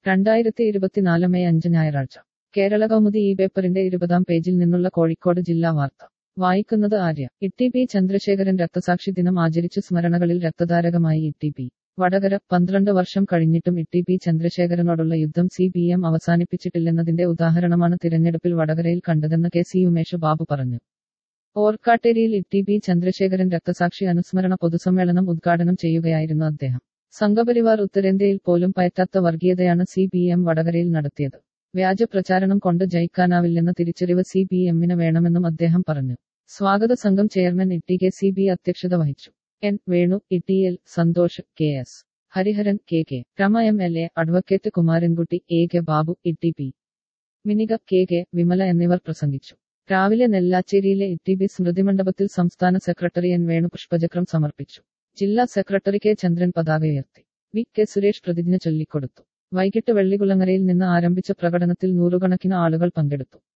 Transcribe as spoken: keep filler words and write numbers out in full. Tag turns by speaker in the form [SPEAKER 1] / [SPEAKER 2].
[SPEAKER 1] രണ്ടായിരത്തി ഇരുപത്തിനാല് മെയ് അഞ്ച് ഞായറാഴ്ച കേരള കൗമുദി ഈ പേപ്പറിന്റെ ഇരുപതാം പേജിൽ നിന്നുള്ള കോഴിക്കോട് ജില്ലാ വാർത്ത വായിക്കുന്നത് ആര്യ. ഇട്ടി പി ചന്ദ്രശേഖരൻ രക്തസാക്ഷി ദിനം ആചരിച്ചു. സ്മരണകളിൽ രക്തധാരകമായി ഇട്ടി പി വടകര. പന്ത്രണ്ട് വർഷം കഴിഞ്ഞിട്ടും ഇട്ടി പി ചന്ദ്രശേഖരനോടുള്ള യുദ്ധം സി പി എം അവസാനിപ്പിച്ചിട്ടില്ലെന്നതിന്റെ ഉദാഹരണമാണ് തിരഞ്ഞെടുപ്പിൽ വടകരയിൽ കണ്ടതെന്ന് കെ സി ഉമേഷ് ബാബു പറഞ്ഞു. ഓർക്കാട്ടേരിയിൽ ഇട്ടി പി ചന്ദ്രശേഖരൻ രക്തസാക്ഷി അനുസ്മരണ പൊതുസമ്മേളനം ഉദ്ഘാടനം ചെയ്യുകയായിരുന്നു അദ്ദേഹം. സംഘപരിവാർ ഉത്തരേന്ത്യയിൽ പോലും പയറ്റാത്ത വർഗീയതയാണ് സി പി എം വടകരയിൽ നടത്തിയത്. വ്യാജ പ്രചാരണം കൊണ്ട് ജയിക്കാനാവില്ലെന്ന തിരിച്ചറിവ് സി പി എമ്മിന് വേണമെന്നും അദ്ദേഹം പറഞ്ഞു. സ്വാഗത സംഘം chairman T K C B അധ്യക്ഷത വഹിച്ചു. N Venu, T L Santhosh, K S Hariharan, K K Rama M L A, advocate Kumarankutty, A K Babu, T P Minika, K K Vimala എന്നിവർ പ്രസംഗിച്ചു. രാവിലെ നെല്ലാച്ചേരിയിലെ ഇട്ടി പി സ്മൃതിമണ്ഡപത്തിൽ സംസ്ഥാന സെക്രട്ടറി എൻ വേണു പുഷ്പചക്രം സമർപ്പിച്ചു. ജില്ലാ സെക്രട്ടറി കെ ചന്ദ്രൻ പതാക ഉയർത്തി. വി കെ സുരേഷ് പ്രതിജ്ഞ ചൊല്ലിക്കൊടുത്തു. വൈകിട്ട് വെള്ളികുളങ്ങരയിൽ നിന്ന് ആരംഭിച്ച പ്രകടനത്തിൽ നൂറുകണക്കിന് ആളുകൾ പങ്കെടുത്തു.